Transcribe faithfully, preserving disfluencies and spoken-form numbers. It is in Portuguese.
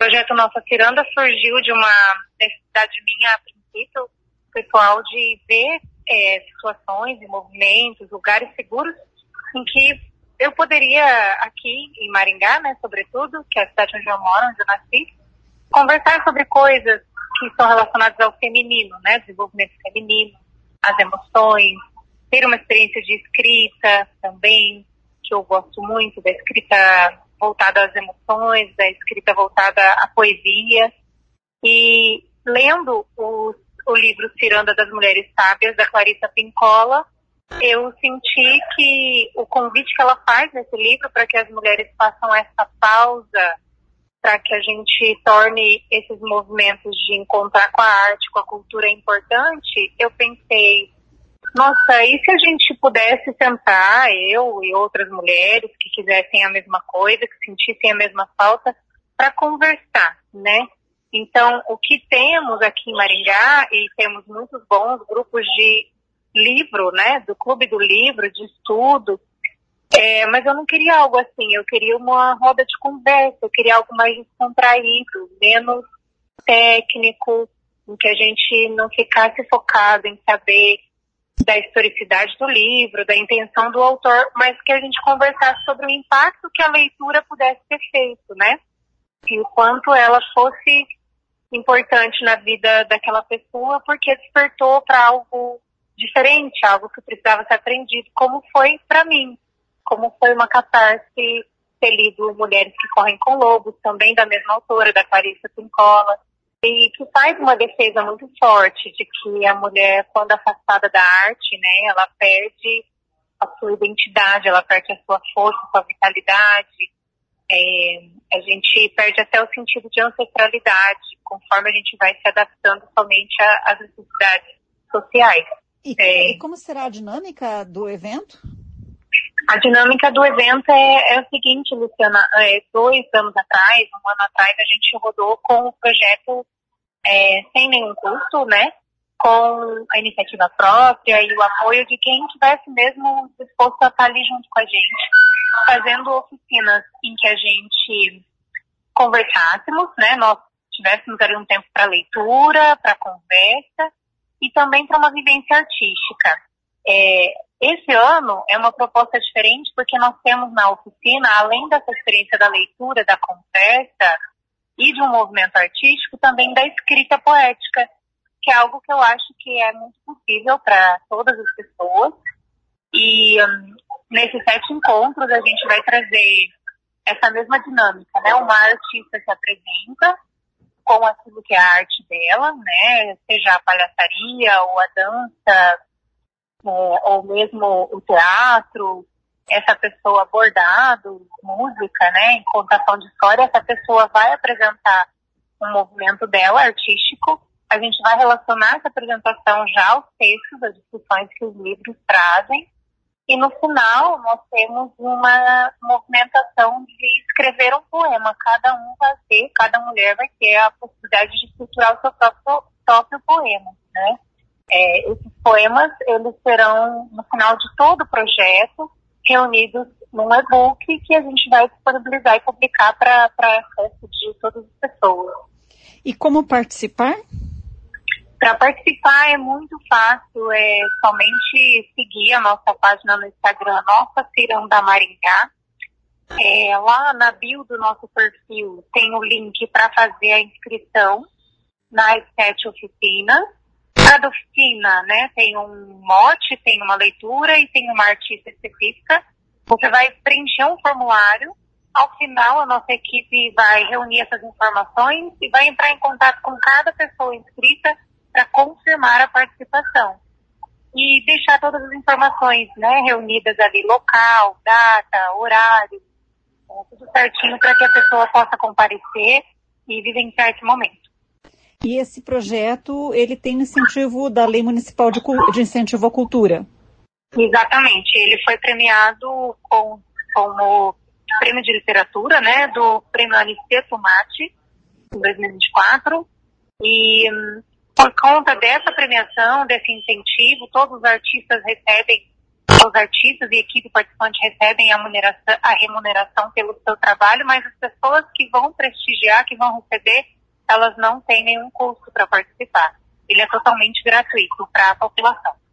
projeto Nossa Ciranda surgiu de uma necessidade minha, a princípio, pessoal, de ver é, situações e movimentos, lugares seguros em que eu poderia, aqui em Maringá, né, sobretudo, que é a cidade onde eu moro, onde eu nasci, conversar sobre coisas que são relacionadas ao feminino, né, desenvolvimento feminino, as emoções, ter uma experiência de escrita também, que eu gosto muito, da escrita voltada às emoções, da escrita voltada à poesia. E lendo o, o livro Ciranda das Mulheres Sábias, da Clarissa Pincola, eu senti que o convite que ela faz nesse livro para que as mulheres façam essa pausa, para que a gente torne esses movimentos de encontrar com a arte, com a cultura importante, eu pensei, nossa, e se a gente pudesse sentar, eu e outras mulheres que quisessem a mesma coisa, que sentissem a mesma falta, para conversar, né? Então, o que temos aqui em Maringá, e temos muitos bons grupos de livro, né, do Clube do Livro, de estudo, é, mas eu não queria algo assim, eu queria uma roda de conversa, eu queria algo mais descontraído, menos técnico, em que a gente não ficasse focado em saber da historicidade do livro, da intenção do autor, mas que a gente conversasse sobre o impacto que a leitura pudesse ter feito, né? E o quanto ela fosse importante na vida daquela pessoa, porque despertou para algo diferente, algo que precisava ser aprendido, como foi para mim, como foi uma catarse ter lido Mulheres que Correm com Lobos, também da mesma autora, da Clarissa Pincola, e que faz uma defesa muito forte de que a mulher, quando afastada da arte, né, ela perde a sua identidade, ela perde a sua força, a sua vitalidade, é, a gente perde até o sentido de ancestralidade, conforme a gente vai se adaptando somente às necessidades sociais. E, é, e como será a dinâmica do evento? A dinâmica do evento é, é o seguinte, Luciana, é, dois anos atrás, um ano atrás, a gente rodou com o projeto é, sem nenhum custo, né, com a iniciativa própria e o apoio de quem tivesse mesmo disposto a estar ali junto com a gente, fazendo oficinas em que a gente conversássemos, né, nós tivéssemos ali um tempo para leitura, para conversa e também para uma vivência artística. É, esse ano é uma proposta diferente porque nós temos na oficina, além dessa experiência da leitura, da conversa e de um movimento artístico, também da escrita poética, que é algo que eu acho que é muito possível para todas as pessoas. E um, nesses sete encontros a gente vai trazer essa mesma dinâmica, né? Uma artista se apresenta com aquilo que é a arte dela, né? Seja a palhaçaria ou a dança, é, ou mesmo o teatro, essa pessoa bordado, música, né? Em contação de história, essa pessoa vai apresentar um movimento dela, artístico. A gente vai relacionar essa apresentação já aos textos, às discussões que os livros trazem. E no final, nós temos uma movimentação de escrever um poema. Cada um vai ter, cada mulher vai ter a possibilidade de estruturar o seu próprio, próprio poema, né? É, esses poemas, eles serão, no final de todo o projeto, reunidos num e-book que a gente vai disponibilizar e publicar para acesso de todas as pessoas. E como participar? Para participar é muito fácil, é somente seguir a nossa página no Instagram, Nossa Ciranda Maringá. É, lá na bio do nosso perfil tem o link para fazer a inscrição nas sete oficinas. Cada oficina, né, tem um mote, tem uma leitura e tem uma artista específica. Você vai preencher um formulário. Ao final, a nossa equipe vai reunir essas informações e vai entrar em contato com cada pessoa inscrita para confirmar a participação. E deixar todas as informações, né, reunidas ali, local, data, horário, tudo certinho para que a pessoa possa comparecer e vivenciar esse momento. E esse projeto, ele tem incentivo da Lei Municipal de, de Incentivo à Cultura? Exatamente. Ele foi premiado com, como prêmio de literatura, né, do Prêmio Aniceto Mate, em dois mil e vinte e quatro. E por conta dessa premiação, desse incentivo, todos os artistas recebem os artistas e equipe participante recebem a remuneração, a remuneração pelo seu trabalho, mas as pessoas que vão prestigiar, que vão receber, elas não têm nenhum custo para participar. Ele é totalmente gratuito para a população.